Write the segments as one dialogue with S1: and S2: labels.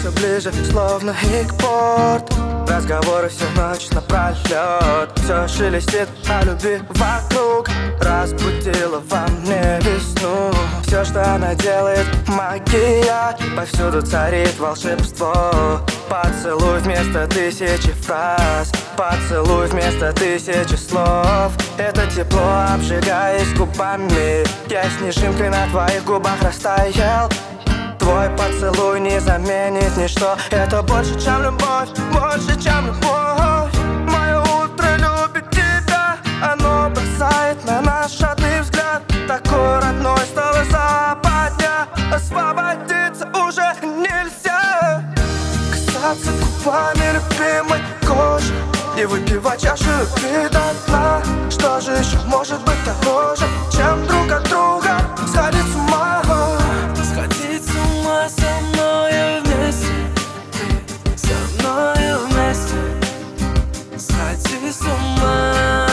S1: все ближе, словно экпорт. Разговоры всю ночь напролет. Все шелестит о любви вокруг. Разбудила во мне весну. Все, что она делает, магия. Повсюду царит волшебство. Поцелуй вместо тысячи фраз. Поцелуй вместо тысячи слов. Это тепло, обжигаясь губами. Я снежинкой на твоих губах растаял. Твой поцелуй не заменит ничто. Это больше, чем любовь, больше, чем любовь. Мое утро любит тебя. Оно бросает на наш родной взгляд. Такой родной стала западня. Освободиться уже нельзя. Касаться губами любимой кожи и выпивать чашу любви до дна. Что же еще может быть дороже, чем друг от друга сходить с ума?
S2: Сходить с ума со мною вместе. Ты со мною вместе. Сходи с ума.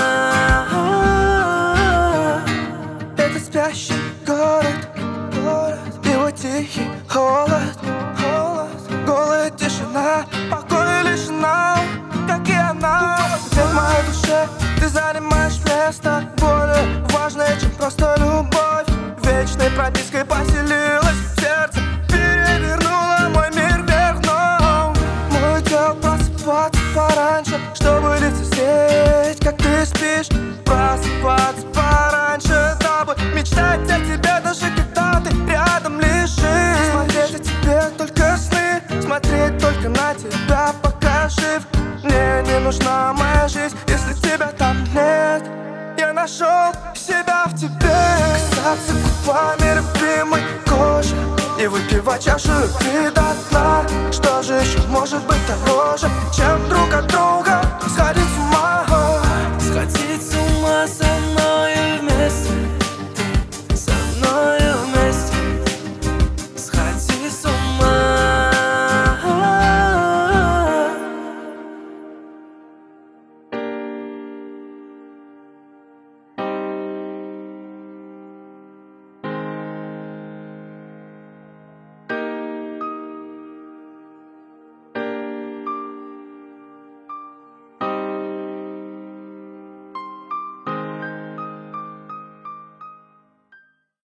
S1: Это спящий город, его тихий холод, голая тишина, покоя лишена, как и она. Где в моей душе ты занимаешь место более важное, чем просто любовь. Вечной пропиской поселилась в сердце, перевернула мой мир вверх дном. Мой удел просыпаться пораньше, чтобы лицезреть, как ты спишь. Просыпаться пораньше, дабы мечтать о тебе, даже когда ты рядом лежишь. Смотреть о тебе только сны, смотреть только на тебя, пока жив. Мне не нужна моя жизнь, если тебя там нет. Я нашел себя в тебе. Касаться губами любимой кожи и выпивать чашу любви до дна. Что же еще может быть дороже,